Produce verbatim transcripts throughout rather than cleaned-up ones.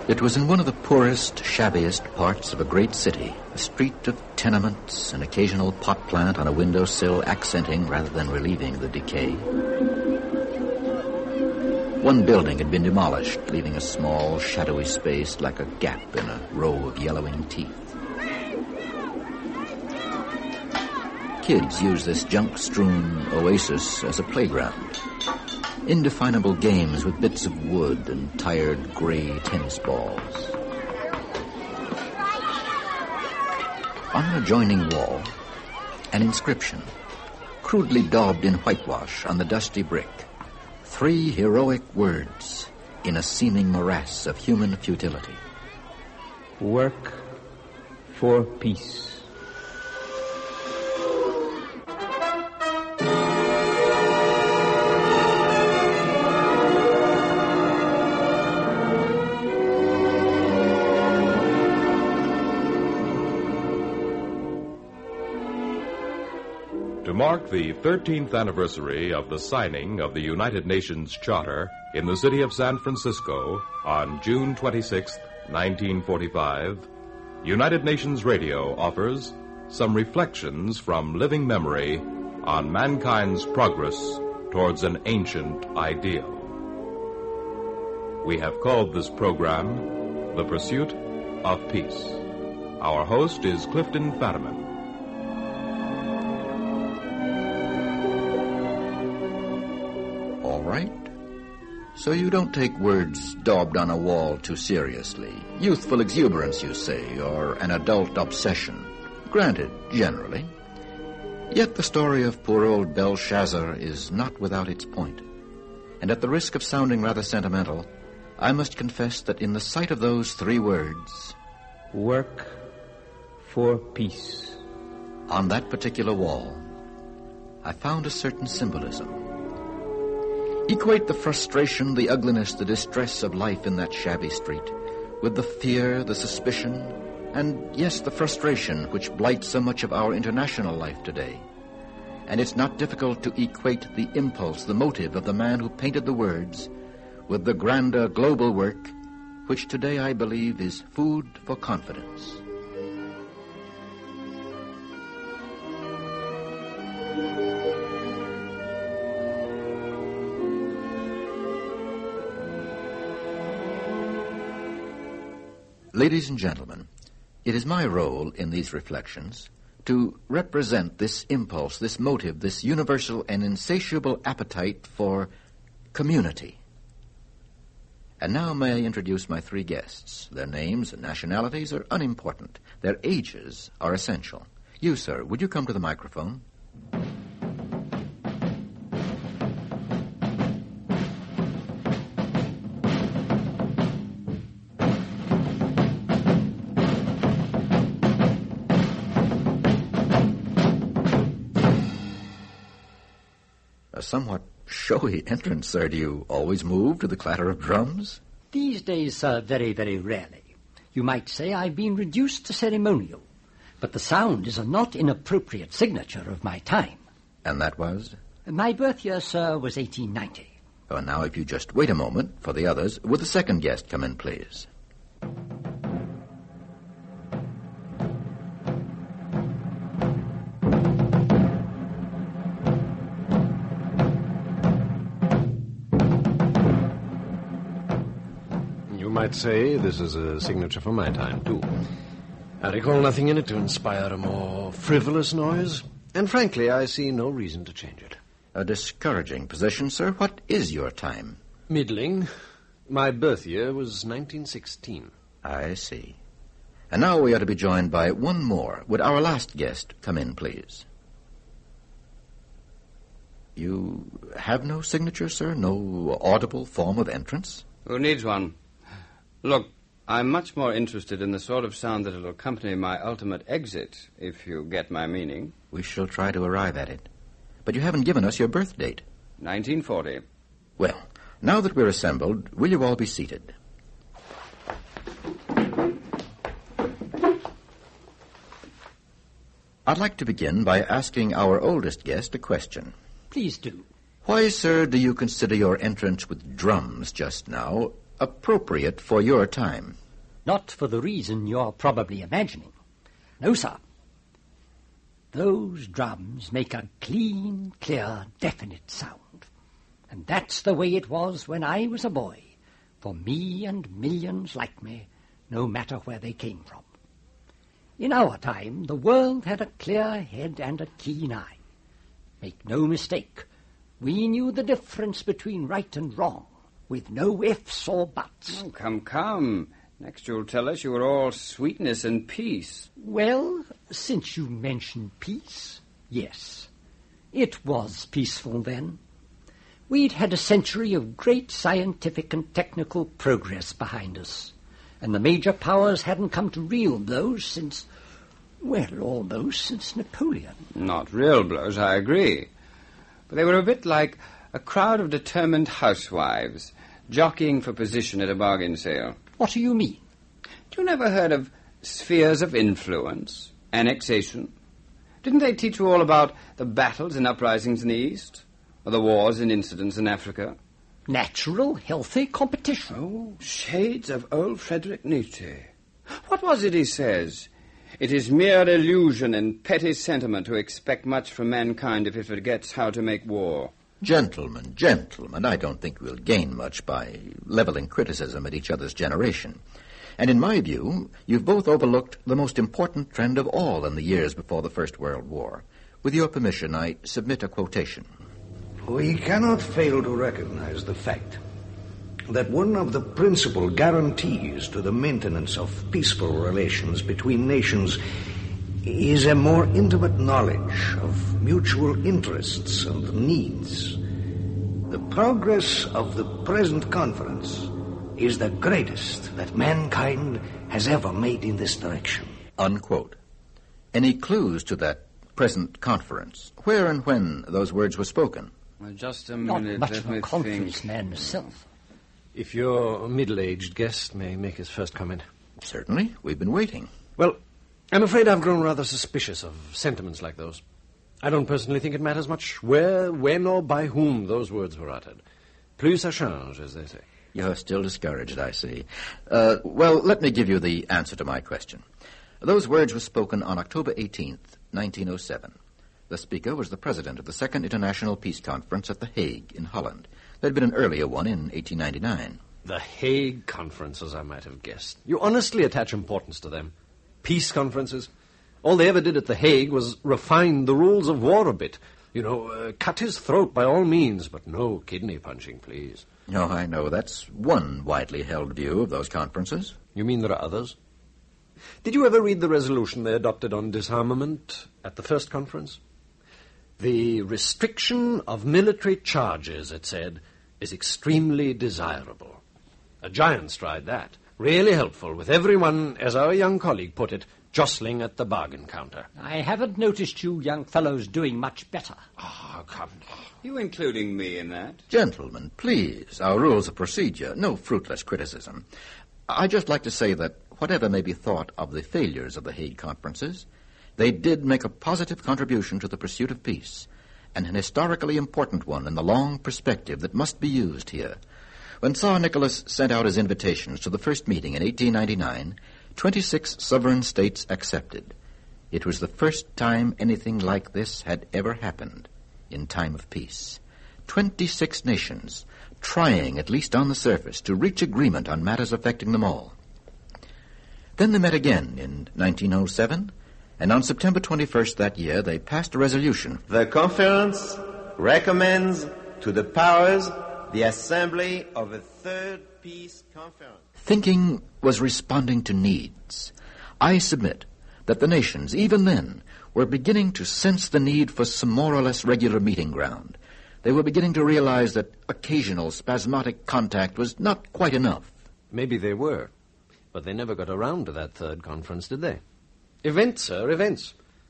It was in one of the poorest, shabbiest parts of a great city, a street of tenements, an occasional pot plant on a windowsill accenting rather than relieving the decay. One building had been demolished, leaving a small, shadowy space like a gap in a row of yellowing teeth. Kids use this junk-strewn oasis as a playground. Indefinable games with bits of wood and tired gray tennis balls. On an adjoining wall, an inscription, crudely daubed in whitewash on the dusty brick. Three heroic words in a seeming morass of human futility. Work for peace. To mark the thirteenth anniversary of the signing of the United Nations Charter in the city of San Francisco on June twenty-sixth, nineteen forty-five, United Nations Radio offers some reflections from living memory on mankind's progress towards an ancient ideal. We have called this program The Pursuit of Peace. Our host is Clifton Fadiman. All right. So you don't take words daubed on a wall too seriously. Youthful exuberance, you say, or an adult obsession. Granted, generally. Yet the story of poor old Belshazzar is not without its point. And at the risk of sounding rather sentimental, I must confess that in the sight of those three words... Work for peace. On that particular wall, I found a certain symbolism. Equate the frustration, the ugliness, the distress of life in that shabby street with the fear, the suspicion, and, yes, the frustration which blights so much of our international life today. And it's not difficult to equate the impulse, the motive of the man who painted the words with the grander global work which today I believe is food for confidence. Ladies and gentlemen, it is my role in these reflections to represent this impulse, this motive, this universal and insatiable appetite for community. And now may I introduce my three guests. Their names and nationalities are unimportant. Their ages are essential. You, sir, would you come to the microphone? A somewhat showy entrance, sir. Do you always move to the clatter of drums? These days, sir, very, very rarely. You might say I've been reduced to ceremonial. But the sound is a not inappropriate signature of my time. And that was? My birth year, sir, was eighteen ninety. Oh, now, if you just wait a moment for the others, would the second guest come in, please? I'd say this is a signature for my time, too. I recall nothing in it to inspire a more frivolous noise, and frankly, I see no reason to change it. A discouraging position, sir. What is your time? Middling. My birth year was nineteen sixteen. I see. And now we are to be joined by one more. Would our last guest come in, please? You have no signature, sir? No audible form of entrance? Who needs one? Look, I'm much more interested in the sort of sound that will accompany my ultimate exit, if you get my meaning. We shall try to arrive at it. But you haven't given us your birth date. nineteen forty. Well, now that we're assembled, will you all be seated? I'd like to begin by asking our oldest guest a question. Please do. Why, sir, do you consider your entrance with drums just now appropriate for your time. Not for the reason you're probably imagining. No, sir. Those drums make a clean, clear, definite sound. And that's the way it was when I was a boy, for me and millions like me, no matter where they came from. In our time, the world had a clear head and a keen eye. Make no mistake, we knew the difference between right and wrong, with no ifs or buts. Oh, come, come. Next you'll tell us you were all sweetness and peace. Well, since you mention peace, yes. It was peaceful then. We'd had a century of great scientific and technical progress behind us, and the major powers hadn't come to real blows since, well, almost since Napoleon. Not real blows, I agree. But they were a bit like a crowd of determined housewives jockeying for position at a bargain sale. What do you mean? You never heard of spheres of influence, annexation? Didn't they teach you all about the battles and uprisings in the East, or the wars and incidents in Africa? Natural, healthy competition. Oh, shades of old Friedrich Nietzsche. What was it he says? It is mere illusion and petty sentiment to expect much from mankind if it forgets how to make war. Gentlemen, gentlemen, I don't think we'll gain much by leveling criticism at each other's generation. And in my view, you've both overlooked the most important trend of all in the years before the First World War. With your permission, I submit a quotation. We cannot fail to recognize the fact that one of the principal guarantees to the maintenance of peaceful relations between nations is a more intimate knowledge of mutual interests and needs. The progress of the present conference is the greatest that mankind has ever made in this direction. Unquote. Any clues to that present conference? Where and when those words were spoken? Well, just a Not minute, much let of me a conference think. man myself. If your middle-aged guest may make his first comment. Certainly. We've been waiting. Well, I'm afraid I've grown rather suspicious of sentiments like those. I don't personally think it matters much where, when, or by whom those words were uttered. Plus ça change, as they say. You're still discouraged, I see. Uh, well, let me give you the answer to my question. Those words were spoken on October eighteenth, nineteen oh seven. The speaker was the president of the Second International Peace Conference at The Hague in Holland. There had been an earlier one in eighteen ninety-nine. The Hague Conference, as I might have guessed. You honestly attach importance to them. Peace conferences. All they ever did at The Hague was refine the rules of war a bit. You know, uh, cut his throat by all means, but no kidney punching, please. Oh, I know. That's one widely held view of those conferences. You mean there are others? Did you ever read the resolution they adopted on disarmament at the first conference? The restriction of military charges, it said, is extremely desirable. A giant stride, that. Really helpful, with everyone, as our young colleague put it, jostling at the bargain counter. I haven't noticed you young fellows doing much better. Ah, oh, come now. You including me in that? Gentlemen, please, our rules of procedure, no fruitless criticism. I'd just like to say that whatever may be thought of the failures of the Hague conferences, they did make a positive contribution to the pursuit of peace, and an historically important one in the long perspective that must be used here. When Tsar Nicholas sent out his invitations to the first meeting in eighteen ninety-nine, twenty-six sovereign states accepted. It was the first time anything like this had ever happened in time of peace. Twenty-six nations trying, at least on the surface, to reach agreement on matters affecting them all. Then they met again in nineteen oh seven, and on September twenty-first that year they passed a resolution. The conference recommends to the powers the assembly of a third peace conference. Thinking was responding to needs. I submit that the nations, even then, were beginning to sense the need for some more or less regular meeting ground. They were beginning to realize that occasional spasmodic contact was not quite enough. Maybe they were, but they never got around to that third conference, did they? Events, sir, events.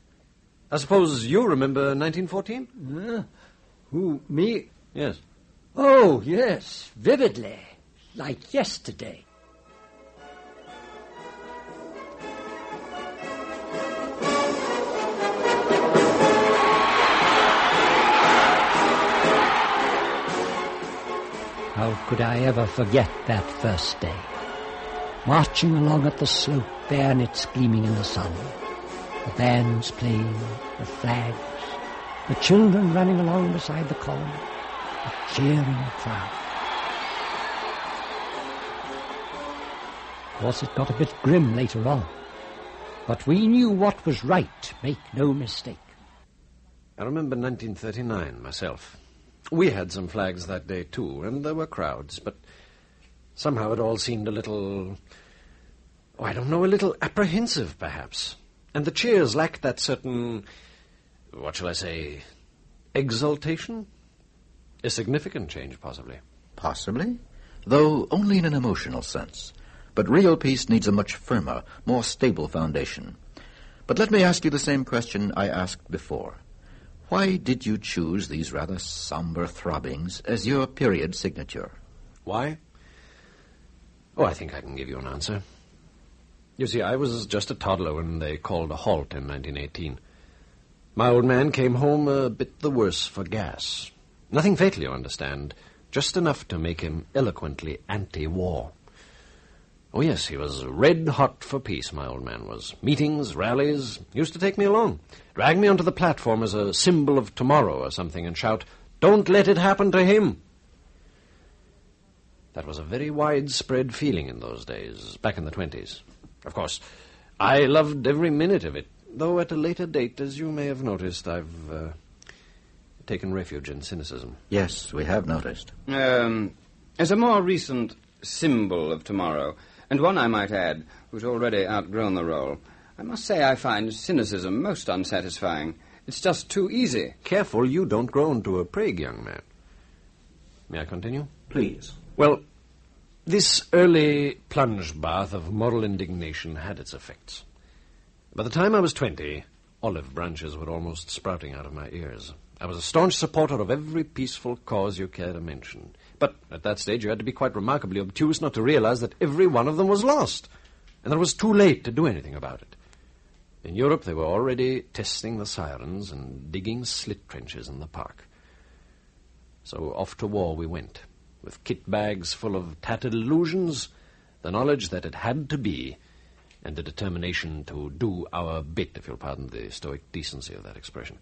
I suppose you remember nineteen fourteen? Uh, who, me? Yes. Oh, yes, vividly, like yesterday. How could I ever forget that first day. Marching along at the slope, bayonets gleaming in the sun. The bands playing, the flags, the children running along beside the column, a cheering crowd. Of course, it got a bit grim later on. But we knew what was right, make no mistake. I remember nineteen thirty-nine myself. We had some flags that day too, and there were crowds, but somehow it all seemed a little, oh, I don't know, a little apprehensive perhaps. And the cheers lacked that certain, what shall I say, exultation? A significant change, possibly. Possibly, though only in an emotional sense. But real peace needs a much firmer, more stable foundation. But let me ask you the same question I asked before. Why did you choose these rather somber throbbings as your period signature? Why? Oh, I think I can give you an answer. You see, I was just a toddler when they called a halt in nineteen eighteen. My old man came home a bit the worse for gas. Nothing fatal, you understand. Just enough to make him eloquently anti-war. Oh, yes, he was red-hot for peace, my old man was. Meetings, rallies, used to take me along. Drag me onto the platform as a symbol of tomorrow or something and shout, "Don't let it happen to him!" That was a very widespread feeling in those days, back in the twenties. Of course, I loved every minute of it, though at a later date, as you may have noticed, I've uh, taken refuge in cynicism. Yes, we have noticed. Um, as a more recent symbol of tomorrow, and one, I might add, who's already outgrown the role, I must say I find cynicism most unsatisfying. It's just too easy. Careful you don't grow into a prig, young man. May I continue? Please. Well, this early plunge bath of moral indignation had its effects. By the time I was twenty, olive branches were almost sprouting out of my ears. I was a staunch supporter of every peaceful cause you care to mention. But at that stage you had to be quite remarkably obtuse not to realize that every one of them was lost, and that it was too late to do anything about it. In Europe they were already testing the sirens and digging slit trenches in the park. So off to war we went, with kit bags full of tattered illusions, the knowledge that it had to be, and the determination to do our bit, if you'll pardon the stoic decency of that expression.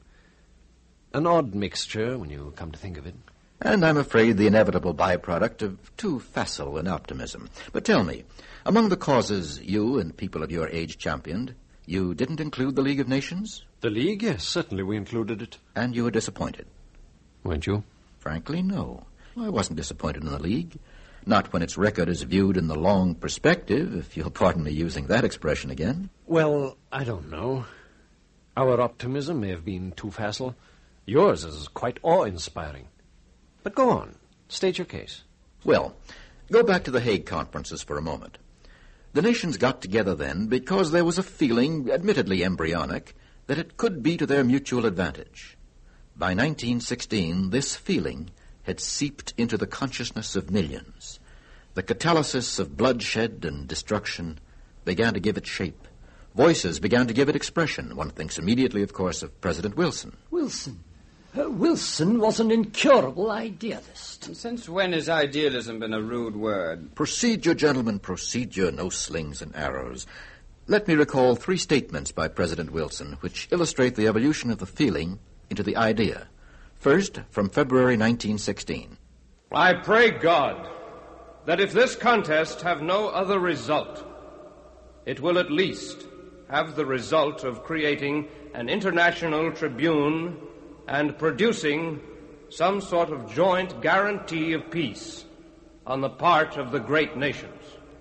An odd mixture, when you come to think of it. And I'm afraid the inevitable byproduct of too facile an optimism. But tell me, among the causes you and people of your age championed, you didn't include the League of Nations? The League? Yes, certainly we included it. And you were disappointed? Weren't you? Frankly, no. I wasn't disappointed in the League. Not when its record is viewed in the long perspective, if you'll pardon me using that expression again. Well, I don't know. Our optimism may have been too facile. Yours is quite awe-inspiring. But go on. State your case. Well, go back to the Hague conferences for a moment. The nations got together then because there was a feeling, admittedly embryonic, that it could be to their mutual advantage. By nineteen sixteen, this feeling had seeped into the consciousness of millions. The catalysis of bloodshed and destruction began to give it shape. Voices began to give it expression. One thinks immediately, of course, of President Wilson. Wilson? Uh, Wilson was an incurable idealist. Since when has idealism been a rude word? Procedure, gentlemen, procedure, no slings and arrows. Let me recall three statements by President Wilson which illustrate the evolution of the feeling into the idea. First, from February nineteen sixteen. I pray God that if this contest have no other result, it will at least have the result of creating an international tribune and producing some sort of joint guarantee of peace on the part of the great nations.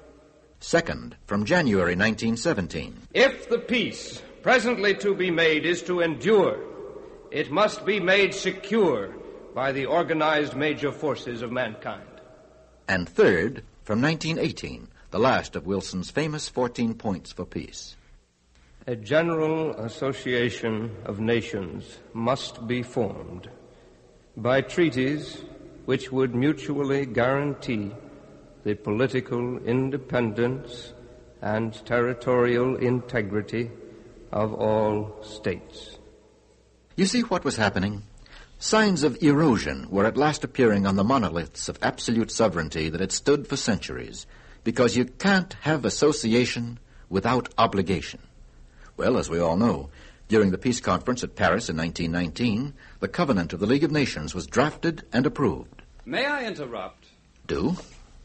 Second, from January nineteen seventeen. If the peace presently to be made is to endure, it must be made secure by the organized major forces of mankind. And third, from nineteen eighteen, the last of Wilson's famous fourteen points for peace. A general association of nations must be formed by treaties which would mutually guarantee the political independence and territorial integrity of all states. You see what was happening? Signs of erosion were at last appearing on the monoliths of absolute sovereignty that had stood for centuries, because you can't have association without obligation. Well, as we all know, during the peace conference at Paris in nineteen nineteen, the Covenant of the League of Nations was drafted and approved. May I interrupt? Do?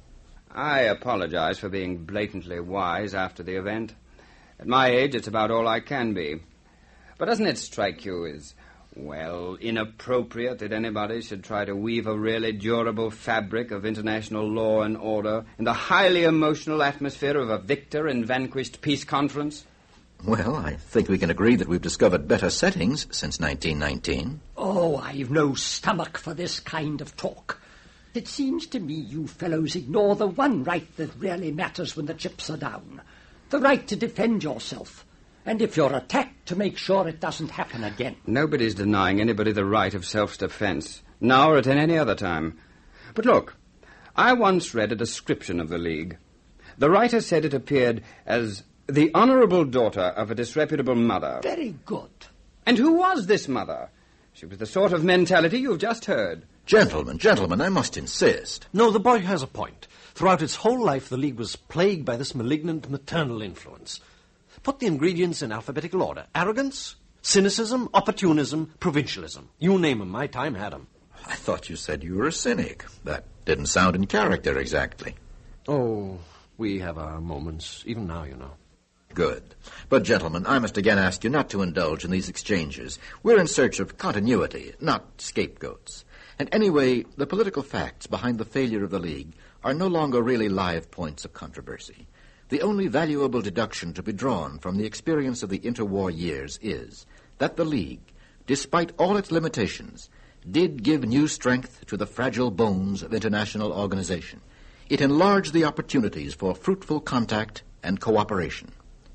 I apologize for being blatantly wise after the event. At my age, it's about all I can be. But doesn't it strike you as, well, inappropriate that anybody should try to weave a really durable fabric of international law and order in the highly emotional atmosphere of a victor and vanquished peace conference? Well, I think we can agree that we've discovered better settings since nineteen nineteen. Oh, I've no stomach for this kind of talk. It seems to me you fellows ignore the one right that really matters when the chips are down. The right to defend yourself. And if you're attacked, to make sure it doesn't happen again. Nobody's denying anybody the right of self-defense, now or at any other time. But look, I once read a description of the League. The writer said it appeared as the honourable daughter of a disreputable mother. Very good. And who was this mother? She was the sort of mentality you've just heard. Gentlemen, gentlemen, I must insist. No, the boy has a point. Throughout its whole life, the League was plagued by this malignant maternal influence. Put the ingredients in alphabetical order. Arrogance, cynicism, opportunism, provincialism. You name 'em. My time had 'em. I thought you said you were a cynic. That didn't sound in character exactly. Oh, we have our moments, even now, you know. Good. But, gentlemen, I must again ask you not to indulge in these exchanges. We're in search of continuity, not scapegoats. And anyway, the political facts behind the failure of the League are no longer really live points of controversy. The only valuable deduction to be drawn from the experience of the interwar years is that the League, despite all its limitations, did give new strength to the fragile bones of international organization. It enlarged the opportunities for fruitful contact and cooperation.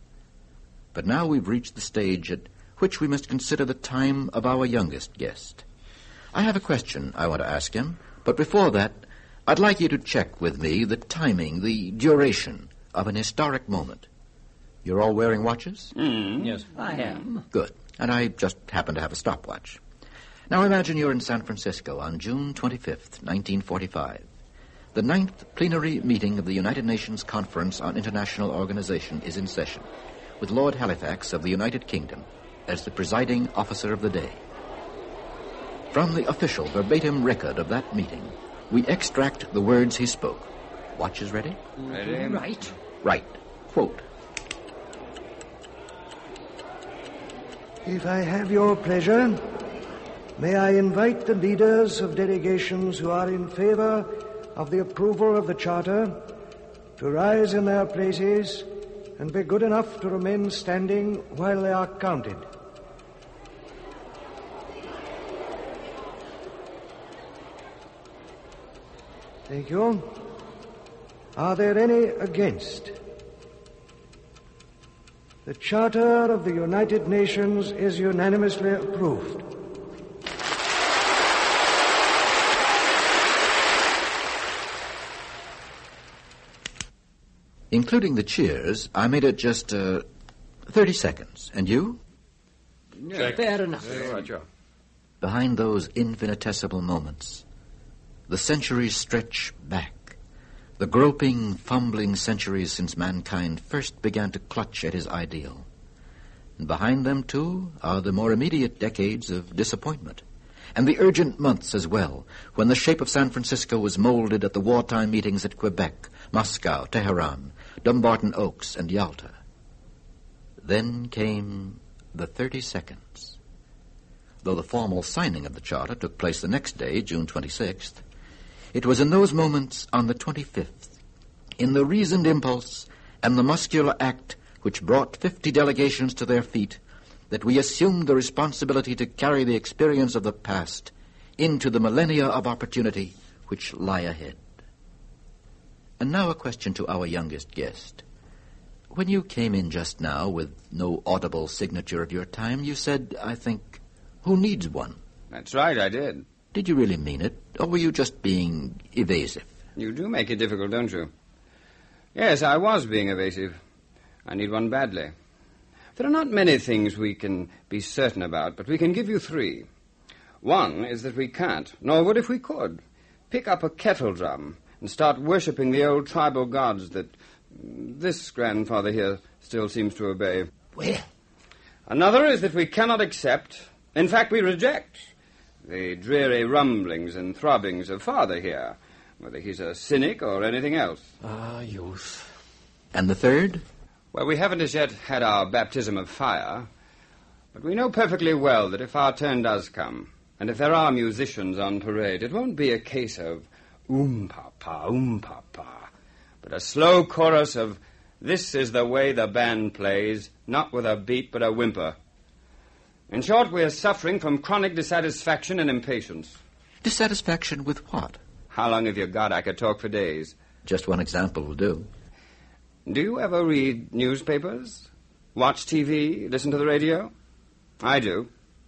But now we've reached the stage at which we must consider the time of our youngest guest. I have a question I want to ask him, but before that, I'd like you to check with me the timing, the duration of an historic moment. You're all wearing watches? Mm. Yes, I am. Good. And I just happen to have a stopwatch. Now imagine you're in San Francisco on June twenty-fifth, nineteen forty-five. The ninth plenary meeting of the United Nations Conference on International Organization is in session, with Lord Halifax of the United Kingdom as the presiding officer of the day. From the official verbatim record of that meeting, we extract the words he spoke. Watches ready? Ready? Right. Right. Quote. If I have your pleasure, may I invite the leaders of delegations who are in favor of the approval of the Charter to rise in their places and be good enough to remain standing while they are counted. Thank you. Are there any against? The Charter of the United Nations is unanimously approved. Including the cheers, I made it just uh, thirty seconds. And you? Yeah, fair enough. Behind those infinitesimal moments, the centuries stretch back. The groping, fumbling centuries since mankind first began to clutch at his ideal. And behind them, too, are the more immediate decades of disappointment. And the urgent months as well, when the shape of San Francisco was molded at the wartime meetings at Quebec, Moscow, Tehran, Dumbarton Oaks, and Yalta. Then came the thirty seconds. Though the formal signing of the Charter took place the next day, June twenty-sixth, it was in those moments on the twenty-fifth, in the reasoned impulse and the muscular act which brought fifty delegations to their feet, that we assumed the responsibility to carry the experience of the past into the millennia of opportunity which lie ahead. And now a question to our youngest guest. When you came in just now with no audible signature of your time, you said, I think, who needs one? That's right, I did. Did you really mean it, or were you just being evasive? You do make it difficult, don't you? Yes, I was being evasive. I need one badly. There are not many things we can be certain about, but we can give you three. One is that we can't, nor would if we could, pick up a kettle drum and start worshipping the old tribal gods that this grandfather here still seems to obey. Well? Another is that we cannot accept, in fact we reject, the dreary rumblings and throbbings of Father here, whether he's a cynic or anything else. Ah, youth. And the third? Well, we haven't as yet had our baptism of fire, but we know perfectly well that if our turn does come, and if there are musicians on parade, it won't be a case of um-pa-pa, um-pa-pa, but a slow chorus of "This is the way the band plays," not with a beat but a whimper. In short, we are suffering from chronic dissatisfaction and impatience. Dissatisfaction with what? How long have you got? I could talk for days. Just one example will do. Do you ever read newspapers? Watch T V? Listen to the radio? I do.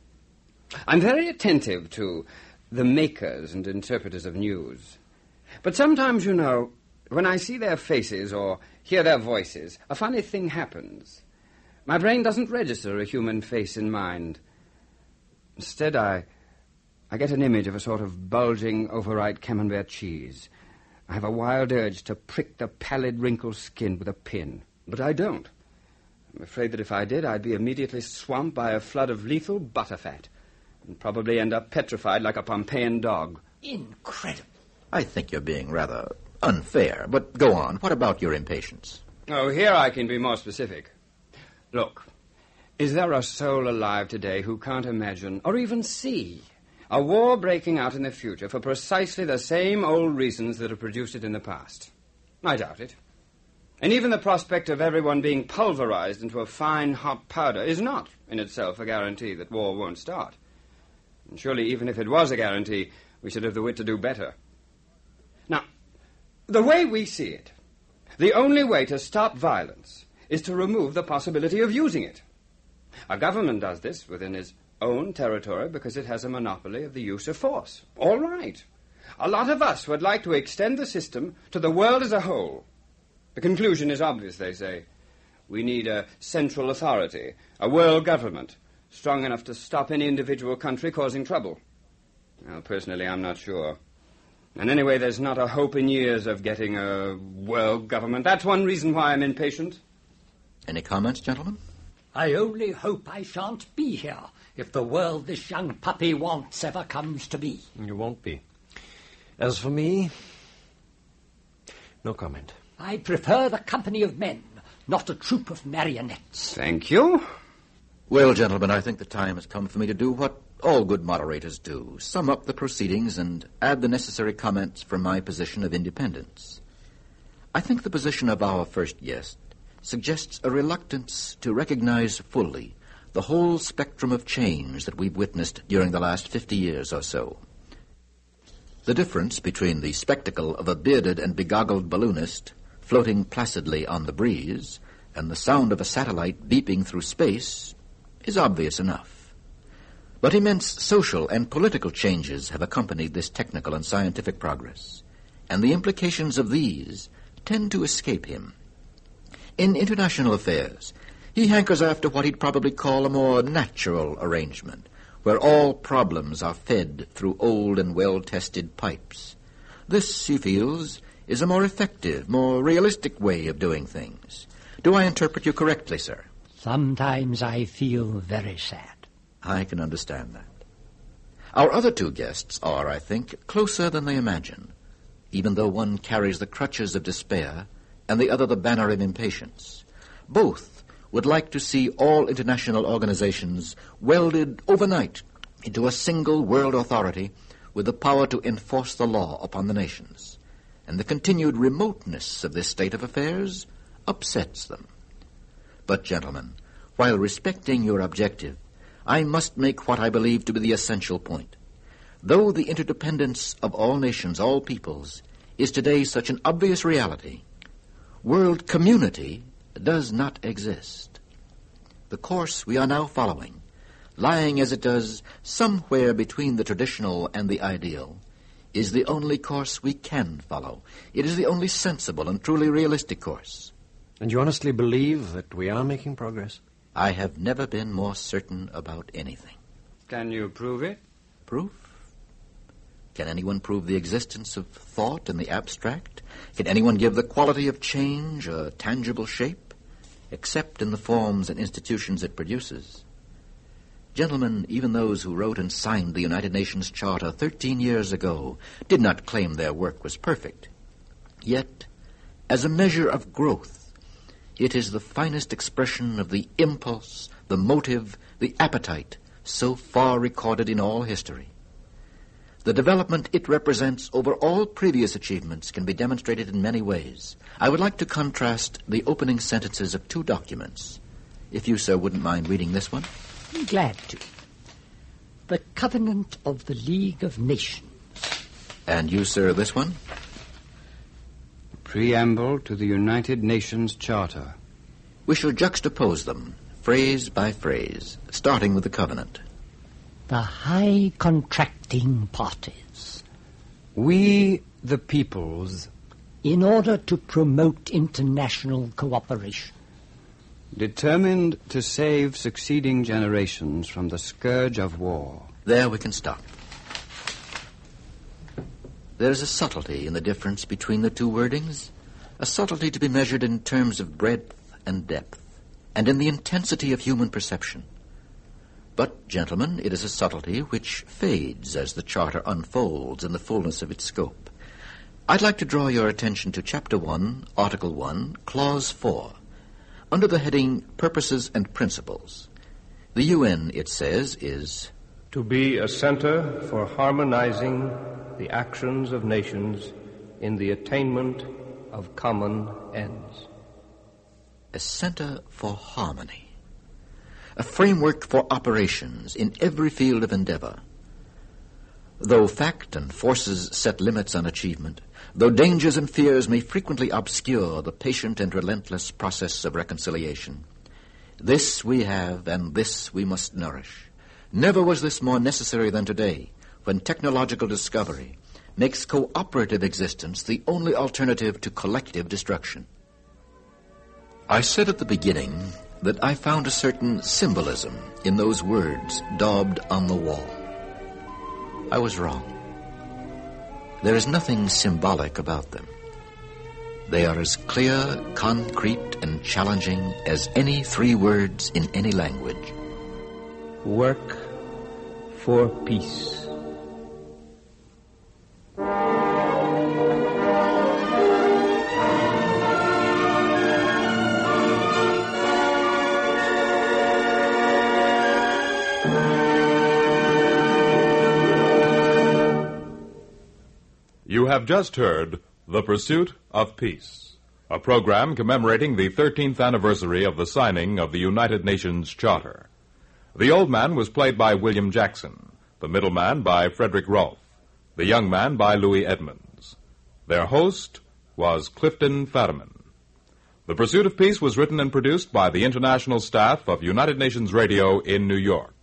I'm very attentive to the makers and interpreters of news. But sometimes, you know, when I see their faces or hear their voices, a funny thing happens. My brain doesn't register a human face in mind. Instead, I, I get an image of a sort of bulging, overripe camembert cheese. I have a wild urge to prick the pallid, wrinkled skin with a pin. But I don't. I'm afraid that if I did, I'd be immediately swamped by a flood of lethal butterfat and probably end up petrified like a Pompeian dog. Incredible. I think you're being rather unfair, but go on. What about your impatience? Oh, here I can be more specific. Look, is there a soul alive today who can't imagine, or even see, a war breaking out in the future for precisely the same old reasons that have produced it in the past? I doubt it. And even the prospect of everyone being pulverized into a fine, hot powder is not, in itself, a guarantee that war won't start. And surely, even if it was a guarantee, we should have the wit to do better. Now, the way we see it, the only way to stop violence is to remove the possibility of using it. A government does this within its own territory because it has a monopoly of the use of force. All right. A lot of us would like to extend the system to the world as a whole. The conclusion is obvious, they say. We need a central authority, a world government, strong enough to stop any individual country causing trouble. Well, personally, I'm not sure. And anyway, there's not a hope in years of getting a world government. That's one reason why I'm impatient. Any comments, gentlemen? I only hope I shan't be here if the world this young puppy wants ever comes to be. You won't be. As for me, no comment. I prefer the company of men, not a troop of marionettes. Thank you. Well, gentlemen, I think the time has come for me to do what all good moderators do, sum up the proceedings and add the necessary comments from my position of independence. I think the position of our first guest suggests a reluctance to recognize fully the whole spectrum of change that we've witnessed during the last fifty years or so. The difference between the spectacle of a bearded and begoggled balloonist floating placidly on the breeze and the sound of a satellite beeping through space is obvious enough. But immense social and political changes have accompanied this technical and scientific progress, and the implications of these tend to escape him. In international affairs, he hankers after what he'd probably call a more natural arrangement, where all problems are fed through old and well-tested pipes. This, he feels, is a more effective, more realistic way of doing things. Do I interpret you correctly, sir? Sometimes I feel very sad. I can understand that. Our other two guests are, I think, closer than they imagine, even though one carries the crutches of despair and the other the banner of impatience. Both would like to see all international organizations welded overnight into a single world authority with the power to enforce the law upon the nations. And the continued remoteness of this state of affairs upsets them. But, gentlemen, while respecting your objective, I must make what I believe to be the essential point. Though the interdependence of all nations, all peoples, is today such an obvious reality, world community does not exist. The course we are now following, lying as it does somewhere between the traditional and the ideal, is the only course we can follow. It is the only sensible and truly realistic course. And you honestly believe that we are making progress? I have never been more certain about anything. Can you prove it? Prove proof? Can anyone prove the existence of thought in the abstract? Can anyone give the quality of change a tangible shape, except in the forms and institutions it produces? Gentlemen, even those who wrote and signed the United Nations Charter thirteen years ago did not claim their work was perfect. Yet, as a measure of growth, it is the finest expression of the impulse, the motive, the appetite so far recorded in all history. The development it represents over all previous achievements can be demonstrated in many ways. I would like to contrast the opening sentences of two documents. If you, sir, wouldn't mind reading this one. I'm glad to. The Covenant of the League of Nations. And you, sir, this one? Preamble to the United Nations Charter. We shall juxtapose them, phrase by phrase, starting with the Covenant. The high contracting parties. We, the peoples, in order to promote international cooperation, determined to save succeeding generations from the scourge of war. There we can stop. There is a subtlety in the difference between the two wordings, a subtlety to be measured in terms of breadth and depth, and in the intensity of human perception. But, gentlemen, it is a subtlety which fades as the Charter unfolds in the fullness of its scope. I'd like to draw your attention to Chapter one, Article one, Clause four. Under the heading Purposes and Principles, the U N, it says, is to be a center for harmonizing the actions of nations in the attainment of common ends. A center for harmony. A framework for operations in every field of endeavor. Though fact and forces set limits on achievement, though dangers and fears may frequently obscure the patient and relentless process of reconciliation, this we have and this we must nourish. Never was this more necessary than today, when technological discovery makes cooperative existence the only alternative to collective destruction. I said at the beginning that I found a certain symbolism in those words daubed on the wall. I was wrong. There is nothing symbolic about them. They are as clear, concrete, and challenging as any three words in any language. Work for peace. You have just heard The Pursuit of Peace, a program commemorating the thirteenth anniversary of the signing of the United Nations Charter. The old man was played by William Jackson, the middle man by Frederick Rolfe, the young man by Louis Edmonds. Their host was Clifton Fadiman. The Pursuit of Peace was written and produced by the international staff of United Nations Radio in New York.